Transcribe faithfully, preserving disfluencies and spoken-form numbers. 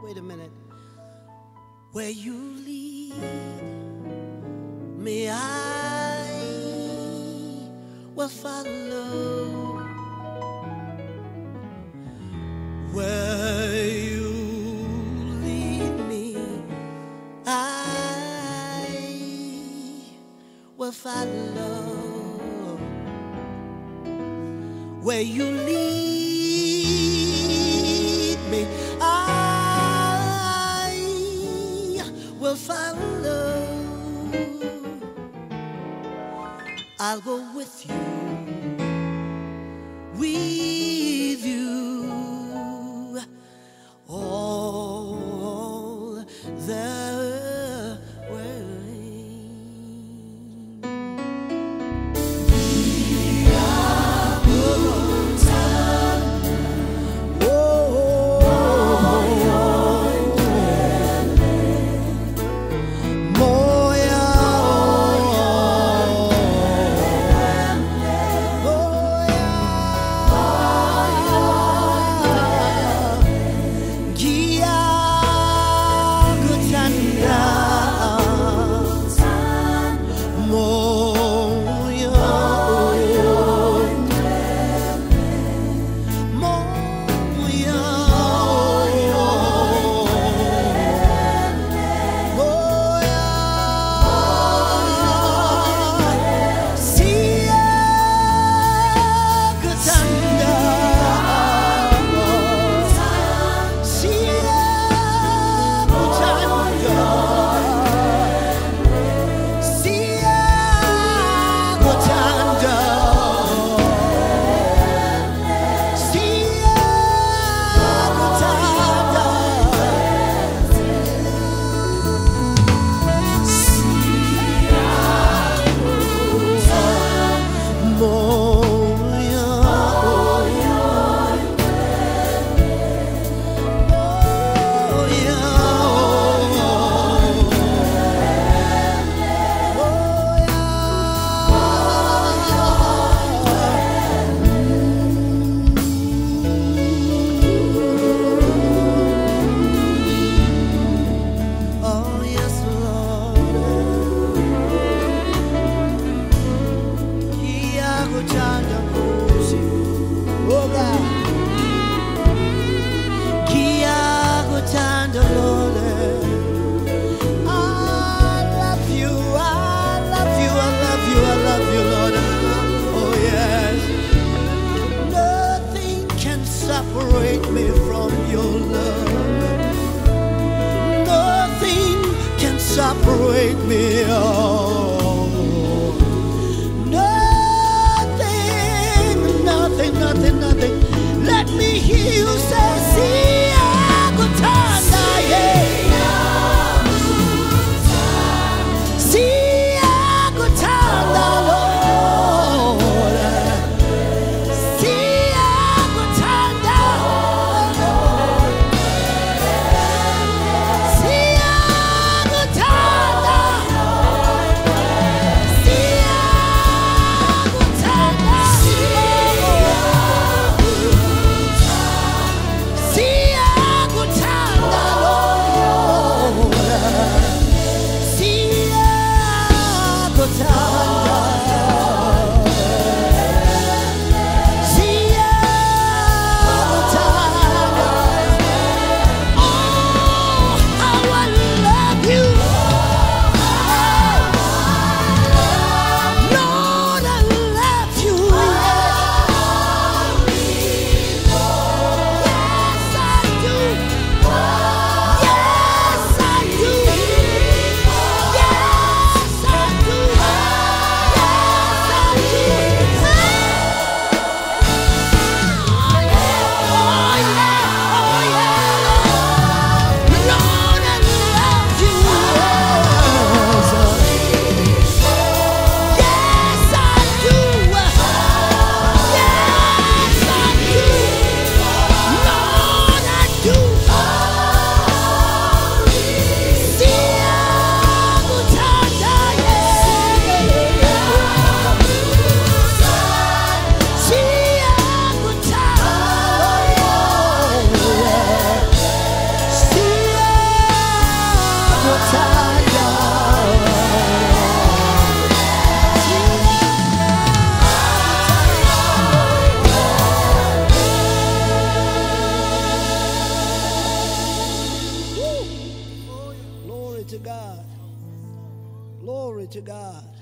wait a minute. Where you lead me, I will follow. Where you lead me, I will follow. Where you lead me, I will follow. I'll go with you, with you, all the way. Separate me from your love. Nothing can separate me. Oh, nothing, nothing, nothing, nothing. Let me hear you say, "See, I go tanda, yeah. See, I go tanda, Lord. to God. Glory to God.